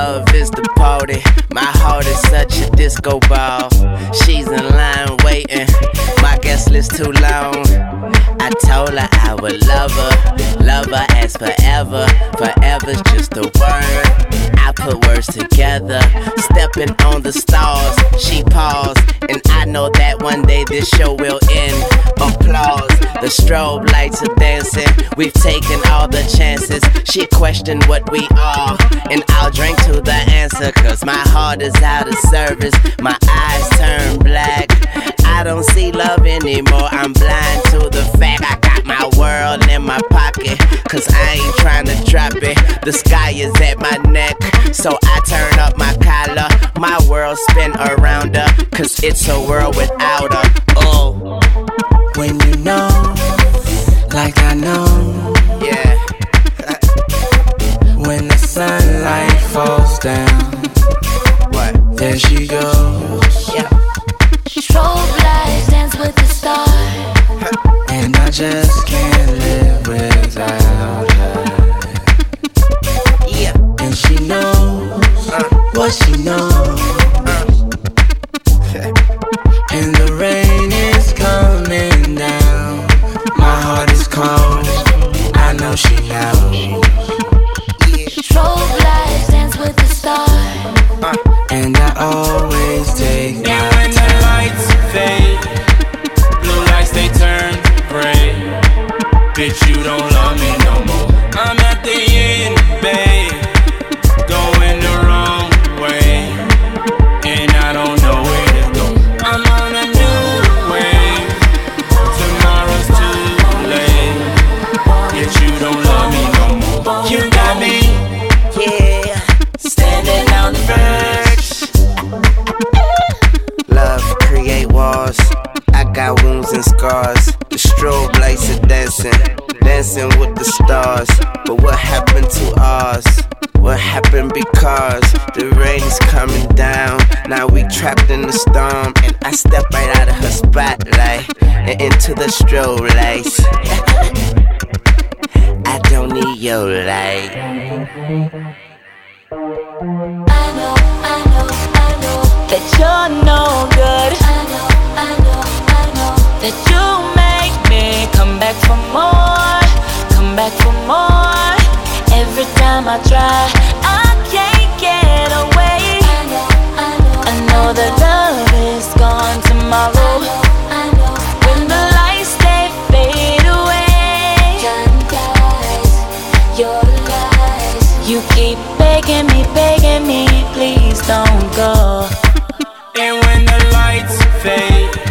love is the party. My heart is such a disco ball. She's in line waiting. My guest list too long. I told her I would love her as forever. Forever's just a word. I put words together, stepping on the stars. She paused, and I know that one day this show will end. Applause, the strobe lights are dancing. We've taken all the chances. She questioned what we are, and I'll drink to the answer. Cause my heart is out of service. My eyes turn black. I don't see love anymore. I'm blind to the fact I got my world in my pocket. Cause I ain't trying to drop it. The sky is at my neck, so I turn up my collar. My world spin around her, cause it's a world without her. Oh, when you know, like I know, yeah. When the sunlight falls down, What? there she goes. Yeah. Strobe lights dance with the stars, And I just can't live without her. Yeah. And she knows what she knows. And the rain is coming down. My heart is cold, I know she knows. strobe lights dance with the stars, And I always take my And when the lights fade, blue lights they turn gray. Bitch, you don't love me no more. I'm at the end, babe, going the wrong way, and I don't know where to go. I'm on a new wave. Tomorrow's too late. Bitch, you don't love me no more. You got me, Yeah. standing on the verge. Love create walls. I got wounds and scars. The strobe lights are dancing, dancing with the stars. But what happened to ours? What happened because the rain is coming down? Now we trapped in the storm, and I step right out of her spotlight and into the strobe lights. I don't need your light. I know that you're no good, I know that you make me come back for more, come back for more. Every time I try, I can't get away. I know that love is gone tomorrow. When the lights they fade away, your lies. you keep begging me, please don't go. And when the lights fade,